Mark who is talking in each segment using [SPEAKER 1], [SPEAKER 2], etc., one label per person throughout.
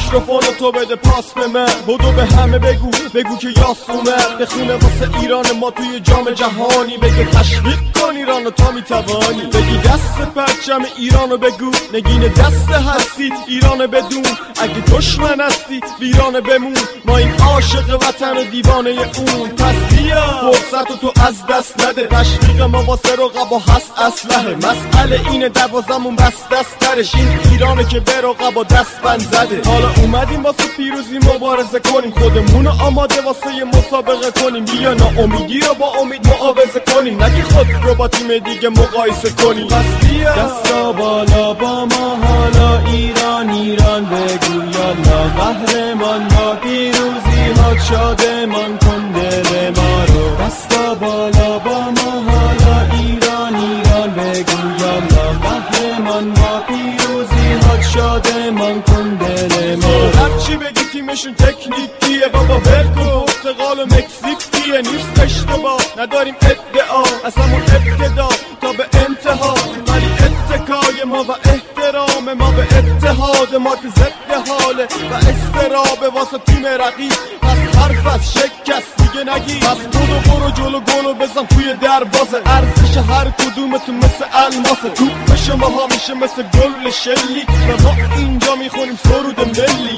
[SPEAKER 1] میکروفون تو بده پاس به من، بدو به همه بگو که یاس اومد بخونه واسه ایران ما توی جام جهانی، بگه تشویق کن ایرانو تا میتوانی، بگی دست پرچم ایرانو بگو، نگین دست هستی ایرانو بدون، اگه دشمن هستی ویرانه بمون، ما این عاشق وطن و دیوانه اون، پس بیا فرصتو تو از دست نده، تشویق ما واسه رقبا هست اسلحه، مسئله اینه دوازمون بس دست ترش، این ایرانه که به رقبا دست بند زده، حالا اومدیم واسه پیروزی مبارزه کنیم، خودمونو آماده واسه یه مسابقه کنیم، بیا ناامیدی رو با امید معاوضه کنیم، نگی خود رو با تیم دیگه مقایسه کنیم، پس بیا
[SPEAKER 2] دستا بالا با ما حالا ایران ایران بگو یالا، قهرمان با پیروزی ها شادمان کن دل ما رو، دستا بالا با ما حالا ایران ایران بگو یالا، قهرمان با پیروزی ها شادمان کن دل ما رو،
[SPEAKER 1] هرچی بگی تیمشون تکنیکیه بابا ولکو، پرتغال و مکزیکیه نیست اشتباه، نداریم ادعا از همون ابتدا تا به انتها، ولی اتکای ما و احترام ما به اتحاد ما که ضد حاله و استرابه واسه تیم رقیب، پس حرف از شکست دیگه نگی، پس برو جلو گلو بزن توی دروازه، ارزش هر کدومتون مثل الماسه، توپ شما ها میشه مثل گل شلیک و ما اینجا میخونیم سرود ملی.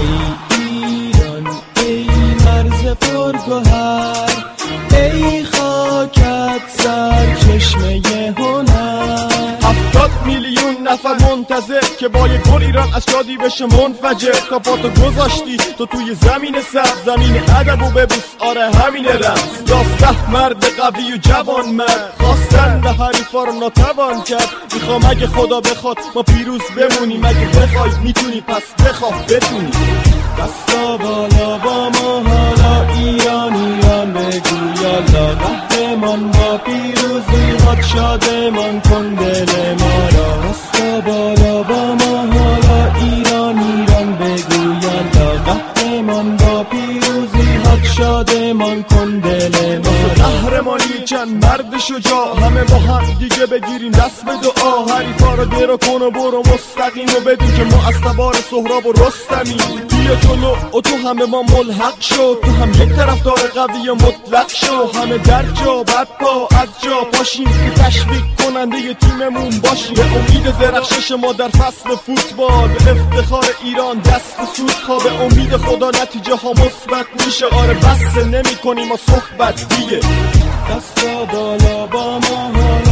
[SPEAKER 2] ای مرز پرگوهر، ای خاکت سرچشمه هنر،
[SPEAKER 1] 70 میلیون نفر منتظر که با یه گل ایران از شادی بشه منفجر، تا پاتو گذاشتی تو توی زمین سبز، زمین ادب و ببوس آره همین رمز، 11 مرد قوی و جوان مرد خواستن به حریفا رو ناتوان کرد، میخوام اگه خدا بخواد ما پیروز بمونیم، اگه بخوای میتونی پس بخواه بتونی،
[SPEAKER 2] دستا بالا با ما حالا ایران ایران بگو یالا، قهرمان با پیروزی هات شادمان کن دل ما را، دستا بالا با ما حالا ایران ایران بگو یالا، قهرمان با پیروزی هات شادمان کن دل ما را،
[SPEAKER 1] قهرمانی چند مرد شجاع، همه با هم دیگه بگیریم دست به دعا، حریفا رو درو کن و برو مستقیم و بدون که ما از تبار سهراب و رستمی، بیا جلو و تو همه ما ملحق شد، تو هم یک طرفدار قوی و مطلق شو، همه در جا بد پا از جا پاشیم که تشویق کننده ی تیممون باشیم، به امید درخشش ما در فصل فوتبال، به افتخار ایران دست سود ها، به امید خدا نتیجه ها مثبت میشه، آره بس نمی کنیم ما صحبت دیگه،
[SPEAKER 2] دستا بالا با ما حالا